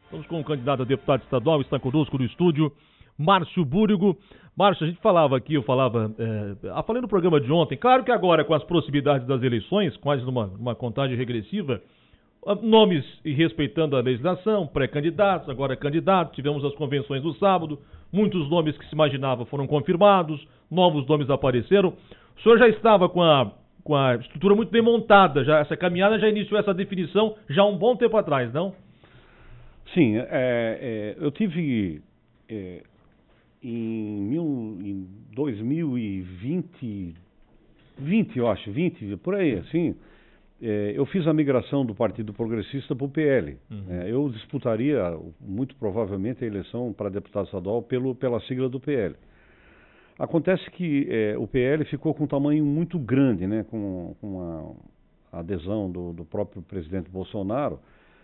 Estamos com o candidato a deputado estadual, está conosco no estúdio, Márcio Búrigo. Márcio, a gente falava aqui, falei no programa de ontem, claro que agora com as proximidades das eleições, quase numa contagem regressiva, nomes e respeitando a legislação, pré-candidatos, agora candidatos, tivemos as convenções do sábado, muitos nomes que se imaginava foram confirmados, novos nomes apareceram. O senhor já estava com a estrutura muito bem montada, essa caminhada já iniciou essa definição já há um bom tempo atrás, não? Sim, eu tive em 2020, eu acho, por aí, assim, eu fiz a migração do Partido Progressista para o PL. Eu disputaria, muito provavelmente, a eleição para deputado estadual pela sigla do PL. Acontece que o PL ficou com um tamanho muito grande, né, com a adesão do próprio presidente Bolsonaro,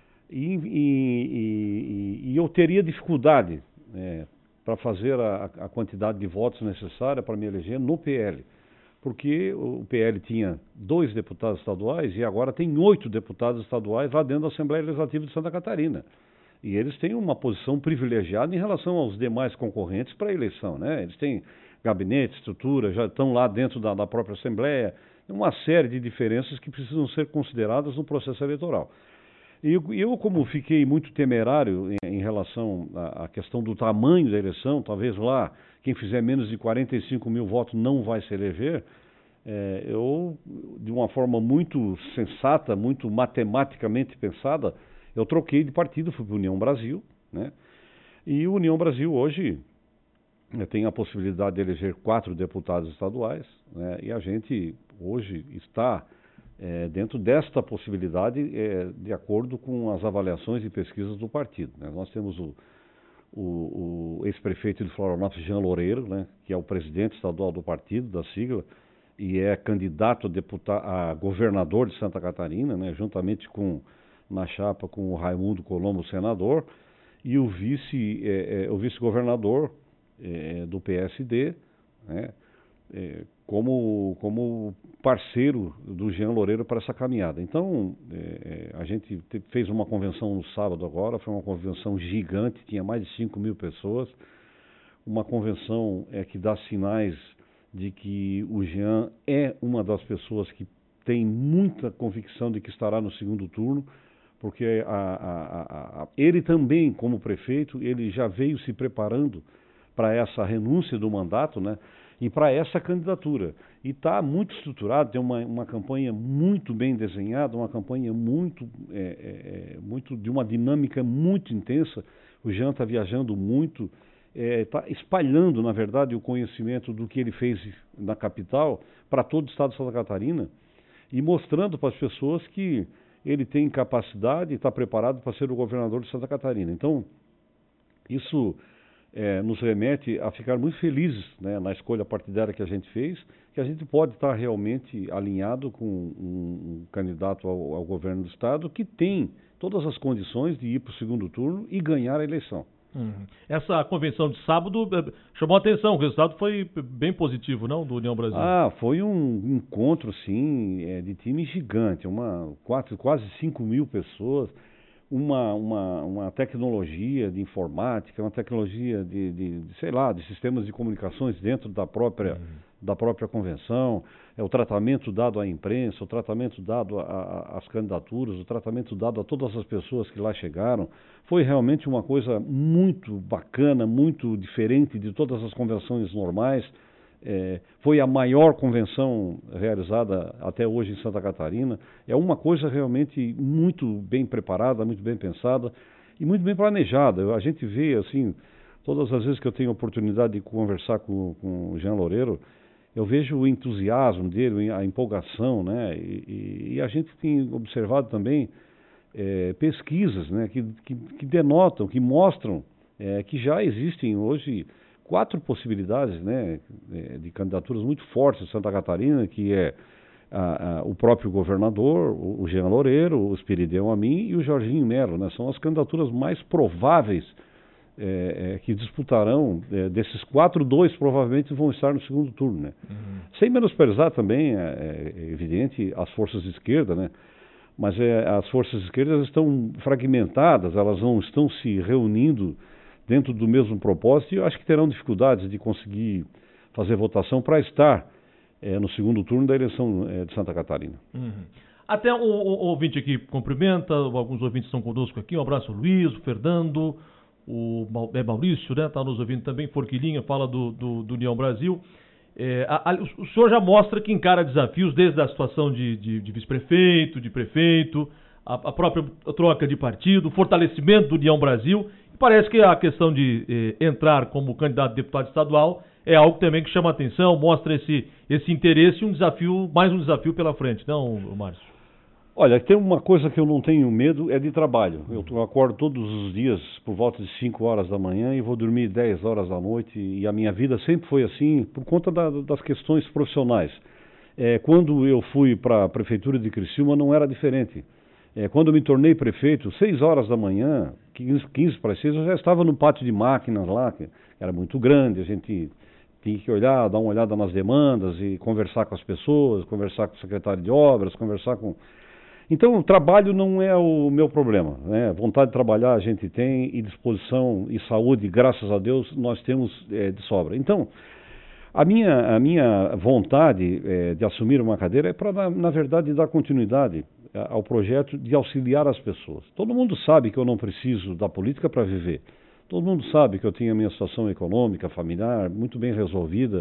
e eu teria dificuldade para fazer a quantidade de votos necessária para me eleger no PL, porque o PL tinha 2 deputados estaduais e agora tem 8 deputados estaduais lá dentro da Assembleia Legislativa de Santa Catarina. E eles têm uma posição privilegiada em relação aos demais concorrentes para a eleição, né? Eles têm gabinete, estrutura, já estão lá dentro da própria Assembleia, uma série de diferenças que precisam ser consideradas no processo eleitoral. E eu, como fiquei muito temerário em relação à questão do tamanho da eleição, talvez lá quem fizer menos de 45 mil votos não vai se eleger, eu, de uma forma muito sensata, muito matematicamente pensada, eu troquei de partido, fui para a União Brasil, né? E a União Brasil hoje tem a possibilidade de eleger 4 deputados estaduais, né? E a gente hoje está dentro desta possibilidade, de acordo com as avaliações e pesquisas do partido, né? Nós temos o ex-prefeito de Florianópolis, Jean Loureiro, né, que é o presidente estadual do partido, da sigla, e é candidato a governador de Santa Catarina, né, juntamente na chapa com o Raimundo Colombo, senador, e o vice-governador do PSD, né, como parceiro do Jean Loureiro para essa caminhada. Então, a gente fez uma convenção no sábado agora, foi uma convenção gigante, tinha mais de 5 mil pessoas, uma convenção que dá sinais de que o Jean é uma das pessoas que tem muita convicção de que estará no segundo turno, porque ele também, como prefeito, ele já veio se preparando para essa renúncia do mandato, né? E para essa candidatura. E está muito estruturado, tem uma campanha muito bem desenhada, uma campanha muito de uma dinâmica muito intensa. O Jean está viajando muito, está espalhando, na verdade, o conhecimento do que ele fez na capital para todo o estado de Santa Catarina e mostrando para as pessoas que ele tem capacidade e está preparado para ser o governador de Santa Catarina. Então, isso nos remete a ficar muito felizes, né, na escolha partidária que a gente fez, que a gente pode estar realmente alinhado com um candidato ao governo do estado que tem todas as condições de ir para o segundo turno e ganhar a eleição. Essa convenção de sábado chamou a atenção, o resultado foi bem positivo, não, do União Brasil? Foi um encontro, sim, de time gigante, quase 5 mil pessoas, uma tecnologia de informática, uma tecnologia de sistemas de comunicações dentro da própria convenção, o tratamento dado à imprensa, o tratamento dado às candidaturas, o tratamento dado a todas as pessoas que lá chegaram. Foi realmente uma coisa muito bacana, muito diferente de todas as convenções normais. Foi a maior convenção realizada até hoje em Santa Catarina. É uma coisa realmente muito bem preparada, muito bem pensada e muito bem planejada. A gente vê, assim, todas as vezes que eu tenho a oportunidade de conversar com o Jean Loureiro, eu vejo o entusiasmo dele, a empolgação, né? E a gente tem observado também pesquisas, né, que denotam, que mostram que já existem hoje 4 possibilidades, né, de candidaturas muito fortes em Santa Catarina, que é o próprio governador, o Jean Loureiro, o Espiridão Amin e o Jorginho Melo, né, são as candidaturas mais prováveis que disputarão. Desses 4, 2 provavelmente vão estar no segundo turno, né. Sem menosprezar também, é evidente, as forças de esquerda, né. mas as forças esquerdas estão fragmentadas, elas não estão se reunindo dentro do mesmo propósito, e eu acho que terão dificuldades de conseguir fazer votação para estar no segundo turno da eleição de Santa Catarina. Uhum. Até o ouvinte aqui cumprimenta, alguns ouvintes estão conosco aqui, um abraço ao Luiz, o Fernando, o Maurício, né, está nos ouvindo também, Forquilinha, fala do União Brasil. O senhor já mostra que encara desafios desde a situação de vice-prefeito, de prefeito, a própria troca de partido, o fortalecimento do União Brasil. E parece que a questão de entrar como candidato a deputado estadual é algo também que chama atenção, mostra esse interesse e mais um desafio pela frente, não, Márcio? Olha, tem uma coisa que eu não tenho medo, é de trabalho. Eu acordo todos os dias por volta de 5 horas da manhã e vou dormir 10 horas da noite, e a minha vida sempre foi assim por conta das questões profissionais. Quando eu fui para a prefeitura de Criciúma não era diferente. Quando eu me tornei prefeito, 6 horas da manhã, 15 para 6, eu já estava no pátio de máquinas lá, que era muito grande, a gente tinha que olhar, dar uma olhada nas demandas e conversar com as pessoas, conversar com o secretário de obras, conversar com... Então, o trabalho não é o meu problema, né? Vontade de trabalhar a gente tem, e disposição e saúde, graças a Deus, nós temos de sobra. Então, a minha vontade de assumir uma cadeira é para, na verdade, dar continuidade ao projeto de auxiliar as pessoas. Todo mundo sabe que eu não preciso da política para viver. Todo mundo sabe que eu tenho a minha situação econômica, familiar, muito bem resolvida.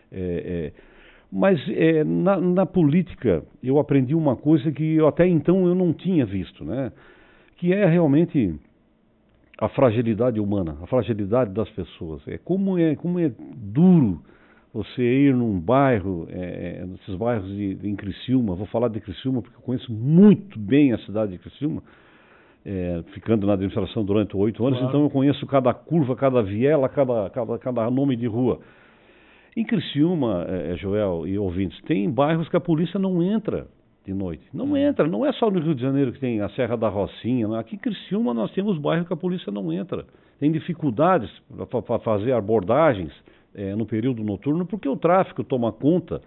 Mas na política eu aprendi uma coisa que até então eu não tinha visto, né? Que é realmente a fragilidade humana, a fragilidade das pessoas. Como é duro você ir num bairro, nesses bairros em Criciúma. Vou falar de Criciúma porque eu conheço muito bem a cidade de Criciúma, ficando na administração durante 8 anos, claro. Então eu conheço cada curva, cada viela, cada nome de rua. Em Criciúma, Joel e ouvintes, tem bairros que a polícia não entra de noite. Não entra, não é só no Rio de Janeiro que tem a Serra da Rocinha. Aqui em Criciúma nós temos bairros que a polícia não entra. Tem dificuldades para fazer abordagens no período noturno, porque o tráfico toma conta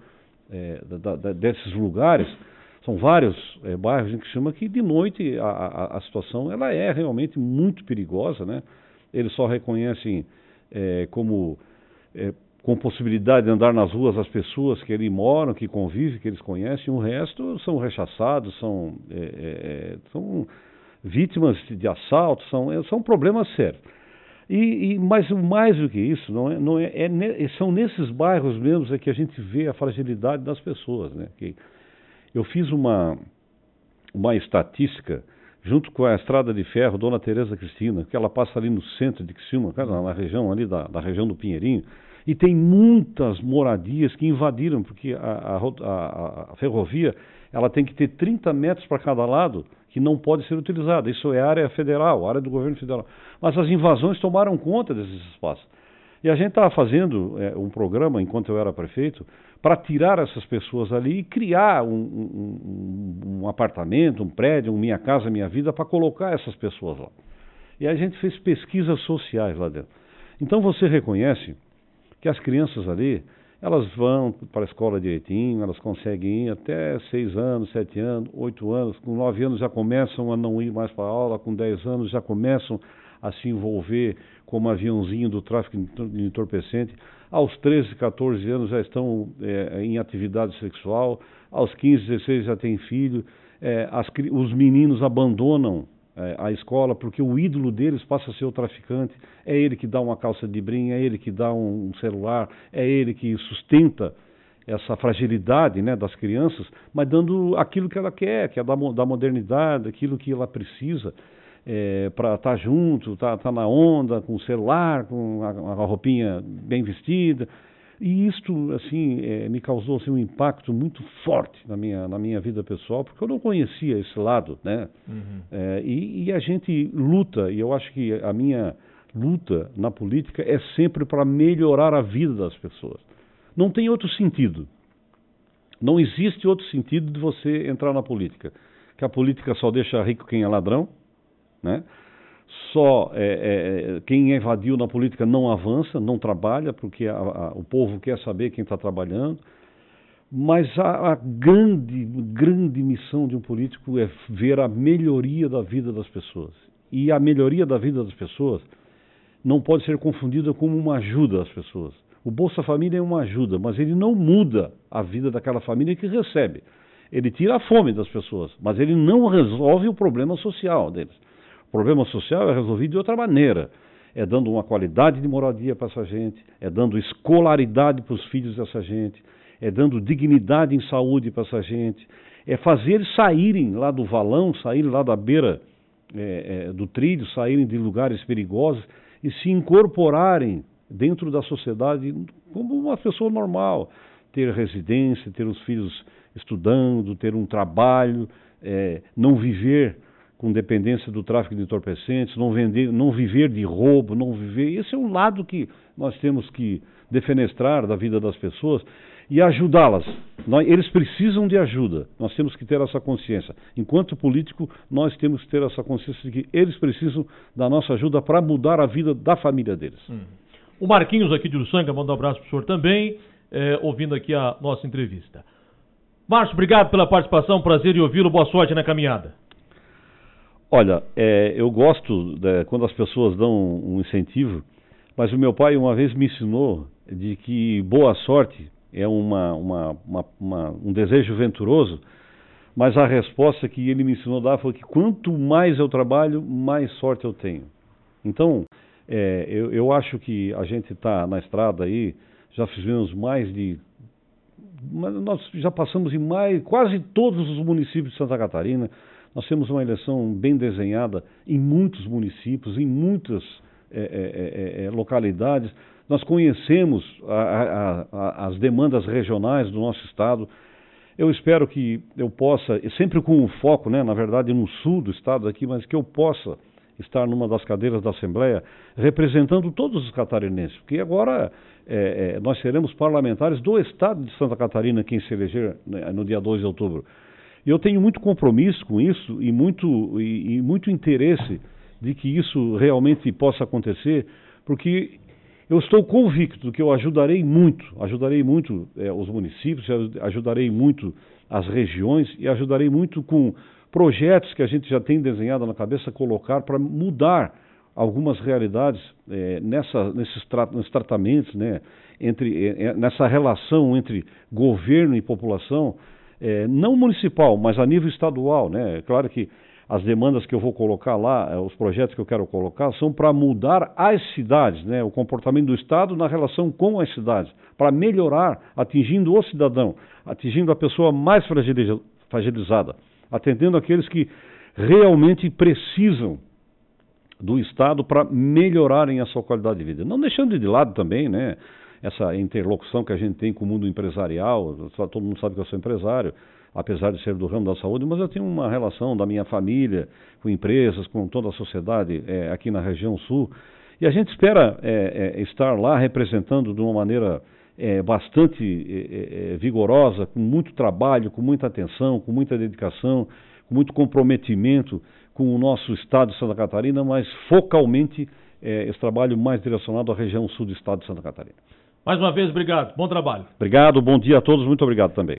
desses lugares. São vários bairros em Criciúma que de noite a situação ela é realmente muito perigosa, né? Eles só reconhecem com possibilidade de andar nas ruas as pessoas que ali moram, que convivem, que eles conhecem. O resto são rechaçados, são vítimas de assalto, são problemas sérios. Mas mais do que isso, são nesses bairros mesmo que a gente vê a fragilidade das pessoas, né? Eu fiz uma estatística junto com a Estrada de Ferro Dona Teresa Cristina, que ela passa ali no centro de Criciúma, na região ali da região do Pinheirinho, e tem muitas moradias que invadiram, porque a ferrovia ela tem que ter 30 metros para cada lado, que não pode ser utilizada. Isso é área federal, área do governo federal. Mas as invasões tomaram conta desses espaços. E a gente estava fazendo um programa, enquanto eu era prefeito, para tirar essas pessoas ali e criar um apartamento, um prédio, um Minha Casa Minha Vida, para colocar essas pessoas lá. E a gente fez pesquisas sociais lá dentro. Então você reconhece que as crianças ali, elas vão para a escola direitinho, elas conseguem ir até 6 anos, 7 anos, 8 anos, com 9 anos já começam a não ir mais para a aula, com 10 anos já começam a se envolver como aviãozinho do tráfico de entorpecente, aos 13, 14 anos já estão em atividade sexual, aos 15, 16 já têm filho, os meninos abandonam a escola porque o ídolo deles passa a ser o traficante, é ele que dá uma calça de brim, é ele que dá um celular, é ele que sustenta essa fragilidade, né, das crianças, mas dando aquilo que ela quer, que é da modernidade, aquilo que ela precisa para estar junto, tá na onda, com o celular, com a roupinha bem vestida. E isto, assim, me causou assim, um impacto muito forte na minha vida pessoal, porque eu não conhecia esse lado, né? Uhum. E a gente luta, e eu acho que a minha luta na política é sempre para melhorar a vida das pessoas. Não tem outro sentido. Não existe outro sentido de você entrar na política. Que a política só deixa rico quem é ladrão, né? Só quem evadiu na política não avança, não trabalha, porque o povo quer saber quem está trabalhando. Mas a grande missão de um político é ver a melhoria da vida das pessoas. E a melhoria da vida das pessoas não pode ser confundida com uma ajuda às pessoas. O Bolsa Família é uma ajuda, mas ele não muda a vida daquela família que recebe. Ele tira a fome das pessoas, mas ele não resolve o problema social deles. O problema social é resolvido de outra maneira. É dando uma qualidade de moradia para essa gente, é dando escolaridade para os filhos dessa gente, é dando dignidade em saúde para essa gente, é fazer eles saírem lá do valão, saírem lá da beira do trilho, saírem de lugares perigosos e se incorporarem dentro da sociedade como uma pessoa normal, ter residência, ter os filhos estudando, ter um trabalho, não viver com dependência do tráfico de entorpecentes, não viver de roubo, não viver... Esse é um lado que nós temos que defenestrar da vida das pessoas e ajudá-las. Eles precisam de ajuda, nós temos que ter essa consciência. Enquanto político, nós temos que ter essa consciência de que eles precisam da nossa ajuda para mudar a vida da família deles. O Marquinhos aqui de Uruçanga, manda um abraço para o senhor também, ouvindo aqui a nossa entrevista. Márcio, obrigado pela participação, prazer em ouvi-lo, boa sorte na caminhada. Olha, eu gosto quando as pessoas dão um incentivo, mas o meu pai uma vez me ensinou de que boa sorte é um desejo venturoso, mas a resposta que ele me ensinou a dar foi que quanto mais eu trabalho, mais sorte eu tenho. Então, eu acho que a gente está na estrada aí, já fizemos nós já passamos em quase todos os municípios de Santa Catarina. Nós temos uma eleição bem desenhada em muitos municípios, em muitas localidades. Nós conhecemos as demandas regionais do nosso estado. Eu espero que eu possa, sempre com um foco, na verdade, no sul do estado aqui, mas que eu possa estar numa das cadeiras da Assembleia representando todos os catarinenses, porque agora nós seremos parlamentares do estado de Santa Catarina quem se eleger no dia 2 de outubro. E eu tenho muito compromisso com isso e muito interesse de que isso realmente possa acontecer, porque eu estou convicto que eu ajudarei muito os municípios, ajudarei muito as regiões e ajudarei muito com projetos que a gente já tem desenhado na cabeça, colocar para mudar algumas realidades nesses tratamentos, nessa relação entre governo e população, não municipal, mas a nível estadual. É claro que as demandas que eu vou colocar lá, os projetos que eu quero colocar, são para mudar as cidades, o comportamento do Estado na relação com as cidades, para melhorar, atingindo o cidadão, atingindo a pessoa mais fragilizada, atendendo aqueles que realmente precisam do Estado para melhorarem a sua qualidade de vida. Não deixando de lado também, essa interlocução que a gente tem com o mundo empresarial. Todo mundo sabe que eu sou empresário, apesar de ser do ramo da saúde, mas eu tenho uma relação da minha família, com empresas, com toda a sociedade aqui na região sul. E a gente espera estar lá representando de uma maneira bastante vigorosa, com muito trabalho, com muita atenção, com muita dedicação, com muito comprometimento com o nosso estado de Santa Catarina, mas focalmente esse trabalho mais direcionado à região sul do estado de Santa Catarina. Mais uma vez, obrigado. Bom trabalho. Obrigado, bom dia a todos, muito obrigado também.